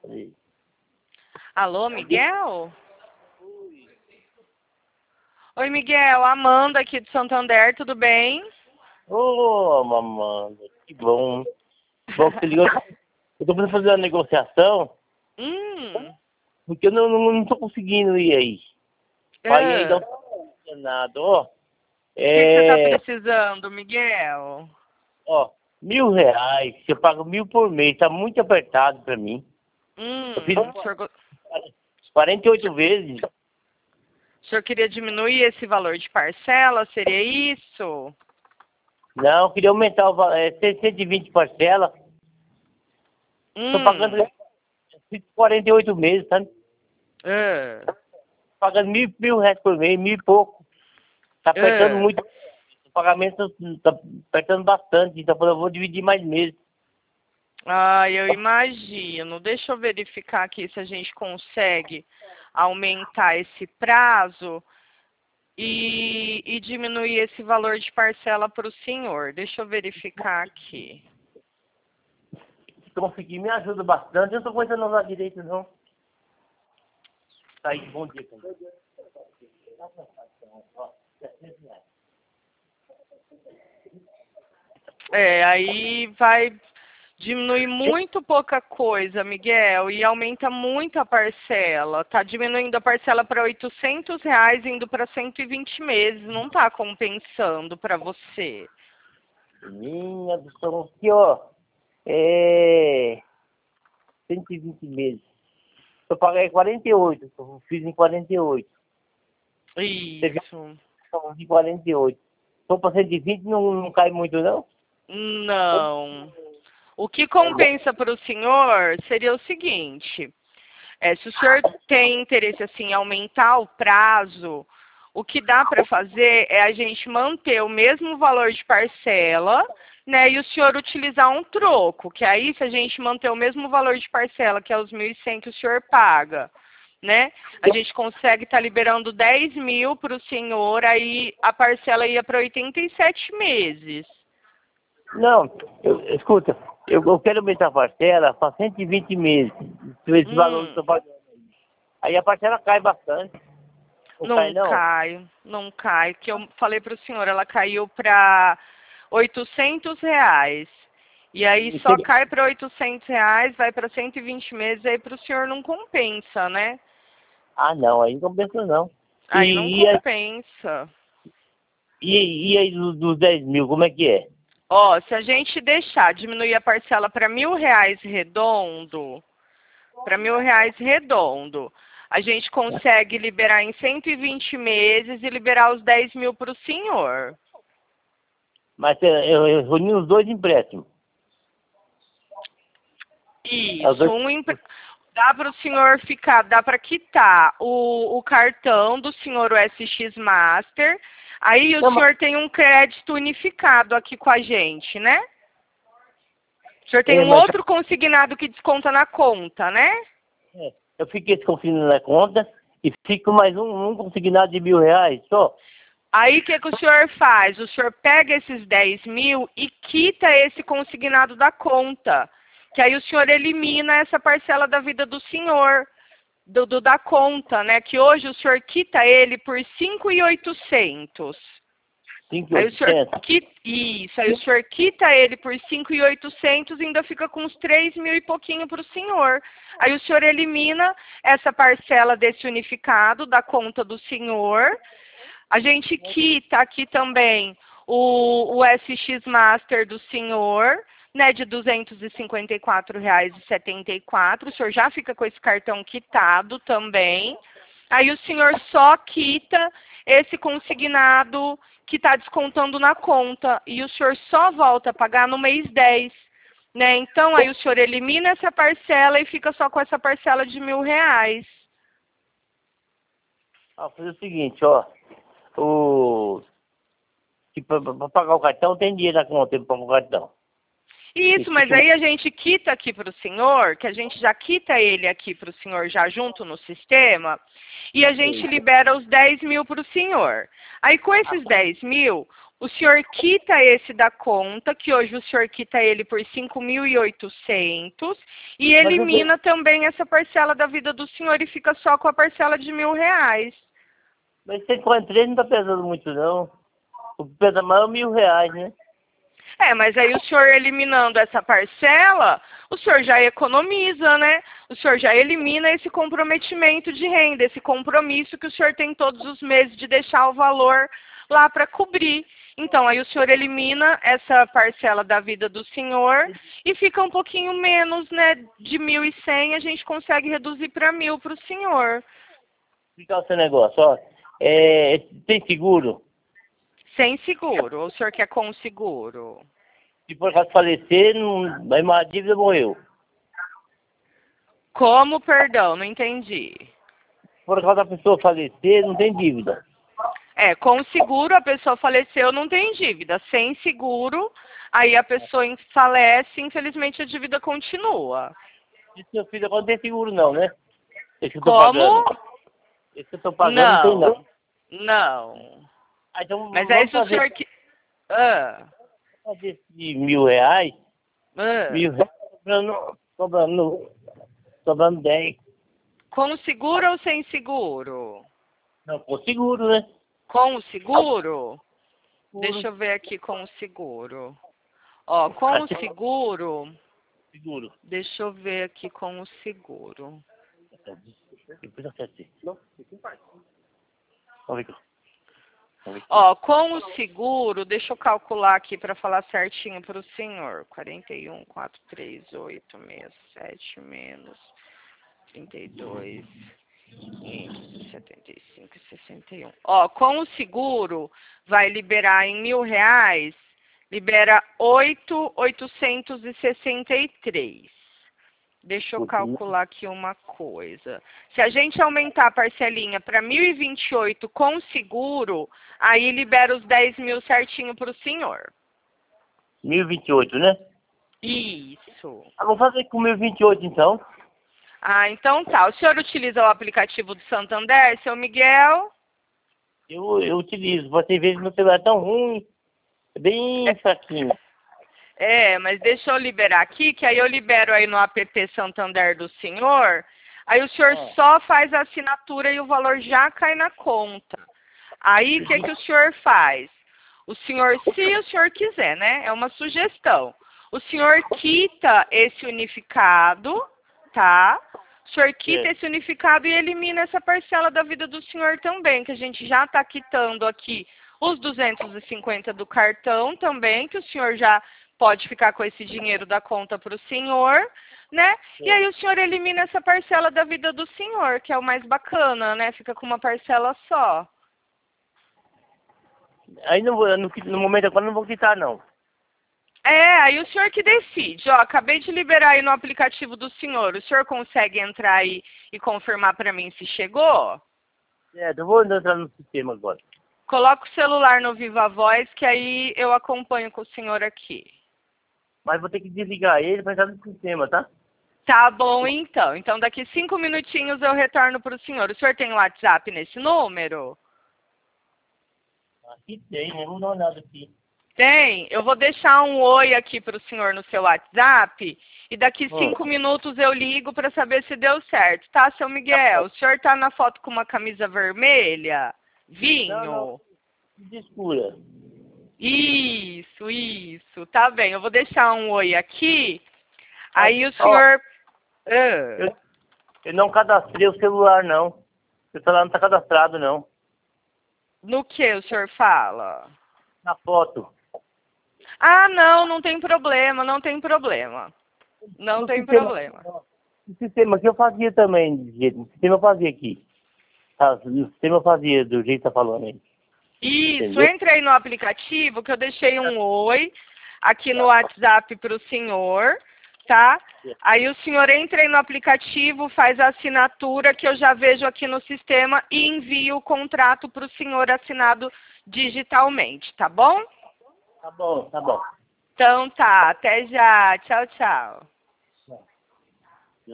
Alô, Miguel? Oi, Miguel. Amanda aqui de Santander, tudo bem? Ô, Amanda, que bom. Bom que você ligou. Eu tô precisando fazer uma negociação, porque eu não tô conseguindo ir aí. Aí ainda não tô nada, ó. O que você tá precisando, Miguel? Ó, R$ 1.000, eu pago 1.000 por mês, tá muito apertado pra mim. Eu fiz O senhor, 48 vezes. o senhor queria diminuir esse valor de parcela? Seria isso? Não, eu queria aumentar o valor, 120 parcelas. Tô pagando 48 meses, sabe? Pagando mil reais por mês, 1.000 e pouco. Tá apertando muito. O pagamento tá apertando bastante, então eu vou dividir mais meses. Ah, eu imagino. Deixa eu verificar aqui se a gente consegue aumentar esse prazo e diminuir esse valor de parcela para o senhor. Deixa eu verificar aqui. Se conseguir, me ajuda bastante. Eu não tô aguentando usar direito, não. Tá aí, bom dia, cara. Aí vai diminuir muito pouca coisa, Miguel, e aumenta muito a parcela. Tá diminuindo a parcela para R$ 800, indo para 120 meses. Não tá compensando para você. Minha do céu, aqui, ó. 120 meses. Eu paguei 48, eu fiz em 48. Isso. Em 48. Então, para 120 não cai muito, não? Não. O que compensa para o senhor seria o seguinte: se o senhor tem interesse assim, em aumentar o prazo, o que dá para fazer é a gente manter o mesmo valor de parcela, né, e o senhor utilizar um troco, que aí se a gente manter o mesmo valor de parcela, que é os 1.100 que o senhor paga, né, a gente consegue estar liberando 10.000 para o senhor, aí a parcela ia para 87 meses. Não, escuta, eu quero aumentar a parcela para 120 meses. Esse valor que eu tô pagando. Aí a parcela cai bastante. Não cai. Que eu falei para o senhor, ela caiu para R$ 800. E aí só cai para R$ 800, vai para 120 meses, aí para o senhor não compensa, né? Ah, não, aí não compensa não. Aí não compensa. E aí dos 10.000, como é que é? Ó, se a gente deixar diminuir a parcela para R$ 1.000 redondo, a gente consegue liberar em 120 meses e liberar os 10.000 para o senhor. Mas eu reuni os dois empréstimos. Isso, dá para o senhor ficar, dá para quitar o cartão do senhor, o SX Master. Aí o senhor tem um crédito unificado aqui com a gente, né? O senhor tem um outro consignado que desconta na conta, né? Eu fiquei consignado na conta e fico mais um consignado de R$ 1.000 só. Aí o que o senhor faz? O senhor pega esses 10.000 e quita esse consignado da conta. Que aí o senhor elimina essa parcela da vida do senhor, da conta, né? Que hoje o senhor quita ele por 5.800. Aí o senhor quita ele por 5.800 e ainda fica com uns 3.000 e pouquinho para o senhor. Aí o senhor elimina essa parcela desse unificado da conta do senhor. A gente quita aqui também o SX Master do senhor, né, de R$ 254,74. O senhor já fica com esse cartão quitado também. Aí o senhor só quita esse consignado que está descontando na conta. E o senhor só volta a pagar no mês 10. Né? Então, aí o senhor elimina essa parcela e fica só com essa parcela de R$ 1.000. Vou fazer o seguinte, ó. Para pagar o cartão, tem dinheiro na conta para pagar o cartão. Isso, mas aí a gente quita aqui para o senhor, que a gente já quita ele aqui para o senhor já junto no sistema, e a gente libera os 10.000 para o senhor. Aí com esses 10.000, o senhor quita esse da conta, que hoje o senhor quita ele por 5.800 e elimina também essa parcela da vida do senhor e fica só com a parcela de R$ 1.000. Mas 143 não tá pesando muito, não. O que pesa mais é R$ 1.000, né? Mas aí o senhor eliminando essa parcela, o senhor já economiza, né? O senhor já elimina esse comprometimento de renda, esse compromisso que o senhor tem todos os meses de deixar o valor lá para cobrir. Então, aí o senhor elimina essa parcela da vida do senhor e fica um pouquinho menos, né? De 1.100 a gente consegue reduzir para 1.000 para o senhor. Explicar o seu negócio, ó. Tem seguro? Sem seguro, ou o senhor quer com seguro? Se por acaso falecer, não, aí uma dívida morreu. Como, perdão? Não entendi. Por causa da pessoa falecer, não tem dívida. Com seguro a pessoa faleceu, não tem dívida. Sem seguro, aí a pessoa falece, infelizmente a dívida continua. E seu filho agora não tem seguro não, né? Esse que eu tô Como? pagando. Esse que eu tô pagando não tem não. Não. Então, Mas aí se o senhor... Fazer de R$ 1.000, sobrando 10. Com seguro ou sem seguro? Não, com seguro, né? Com o seguro? Deixa eu ver aqui com o seguro. Ó, com o seguro... Seguro. Deixa eu ver aqui com o seguro. Depois acertei. Não, vamos ver. Ó, com o seguro, deixa eu calcular aqui para falar certinho para o senhor. 41.438,67 menos 32.575,61. Ó, com o seguro, vai liberar em R$ 1.000, libera 8.863. Deixa eu calcular aqui uma coisa. Se a gente aumentar a parcelinha para 1.028 com seguro, aí libera os 10.000 certinho para o senhor. 1.028, né? Isso. Vamos fazer com 1.028 então. Então tá. O senhor utiliza o aplicativo do Santander, seu Miguel? Eu utilizo. Você vê que meu celular é tão ruim. É bem fraquinho. Mas deixa eu liberar aqui, que aí eu libero aí no app Santander do senhor. Aí o senhor só faz a assinatura e o valor já cai na conta. Aí o que o senhor faz? O senhor, se o senhor quiser, né? É uma sugestão. O senhor quita esse unificado, tá? O senhor quita esse unificado e elimina essa parcela da vida do senhor também, que a gente já está quitando aqui os 250 do cartão também, que o senhor já pode ficar com esse dinheiro da conta para o senhor, né? E aí o senhor elimina essa parcela da vida do senhor, que é o mais bacana, né? Fica com uma parcela só. Aí no momento agora não vou quitar, não. Aí o senhor que decide. Ó, acabei de liberar aí no aplicativo do senhor. O senhor consegue entrar aí e confirmar para mim se chegou? Eu vou entrar no sistema agora. Coloca o celular no Viva Voz, que aí eu acompanho com o senhor aqui. Mas vou ter que desligar ele para entrar no sistema, tá? Tá bom, então. Então, daqui 5 minutinhos eu retorno para o senhor. O senhor tem WhatsApp nesse número? Aqui tem, né? Vamos dar uma olhada aqui. Tem? Eu vou deixar um oi aqui para o senhor no seu WhatsApp e daqui 5 minutos eu ligo para saber se deu certo, tá, seu Miguel? O senhor tá na foto com uma camisa vermelha? Vinho? Não. Escura. Isso. Tá bem, eu vou deixar um oi aqui. Aí o senhor... Eu não cadastrei o celular, não. O celular não está cadastrado, não. No que o senhor fala? Na foto. Não tem problema, não tem problema. Não tem problema. O sistema aqui eu fazia também, o sistema eu fazia aqui. O sistema eu fazia do jeito que tá falando aí. Isso, entendeu? entra aí no aplicativo que eu deixei um oi aqui no WhatsApp para o senhor, tá? Aí o senhor entra aí no aplicativo, faz a assinatura que eu já vejo aqui no sistema e envio o contrato para o senhor assinado digitalmente, tá bom? Tá bom. Então tá, até já. Tchau, tchau.